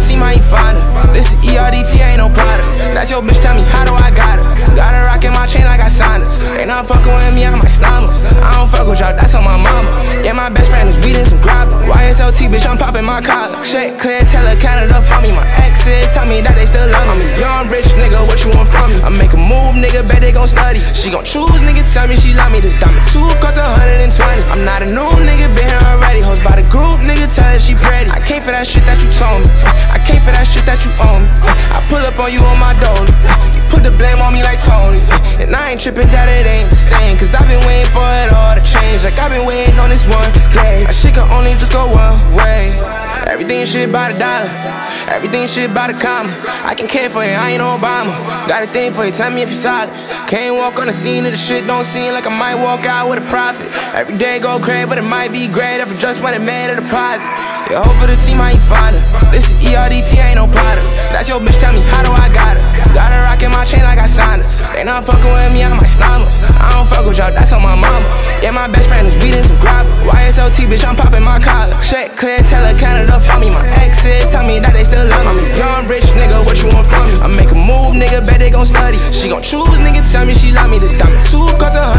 team, how you find her? This is ERDT, ain't no Prada. That's your bitch, tell me, how do I got her? Got her rockin' my chain like I signed her. They not fuckin' with me, I might slime her. I don't fuck with y'all, that's on my mama. Yeah, my best friend is weedin' some grabber. YSLT, bitch, I'm poppin' my collar. Shit, clientele, Canada for me. My exes tell me that they still love me. I'm a young rich nigga, what you want from me? I make a move, nigga, bet they gon' study. She gon' choose, nigga, tell me she love me. This diamond tooth cost 120. I'm not a new nigga, been here already. Hoes by the group, nigga, tell her she pretty. I came for that shit that you told me. I came for that shit that you own me. I pull up on you on my dolly. You put the blame on me like Tony's. And I ain't trippin' that it ain't the same. Cause I've been waiting for it all to change. Like I've been waiting on this one day. That shit can only just go one way. Everything shit by the dollar. Everything shit by the comma. I can care for you, I ain't Obama. Got a thing for you, tell me if you solid. Can't walk on the scene of the shit, don't seem like I might walk out with a profit. Every day go crazy, but it might be great if I just wanted made a deposit. Yeah, hope for the team, how you find her? This is ERDT, ain't no Prada. That's your bitch, tell me, how do I got her? Got her rockin' my chain like I signed her. They not fuckin' with me, I might slime her. I don't fuck with y'all, that's on my mama. Yeah, my best friend is weedin' some grabber. YSLT, bitch, I'm poppin' my collar. Shit, clientele, Canada for me. My exes tell me that they still love me. I'm a young rich nigga, what you want from me? I make a move, nigga, bet they gon' study. She gon' choose, nigga, tell me she love me. This diamond tooth cost 100.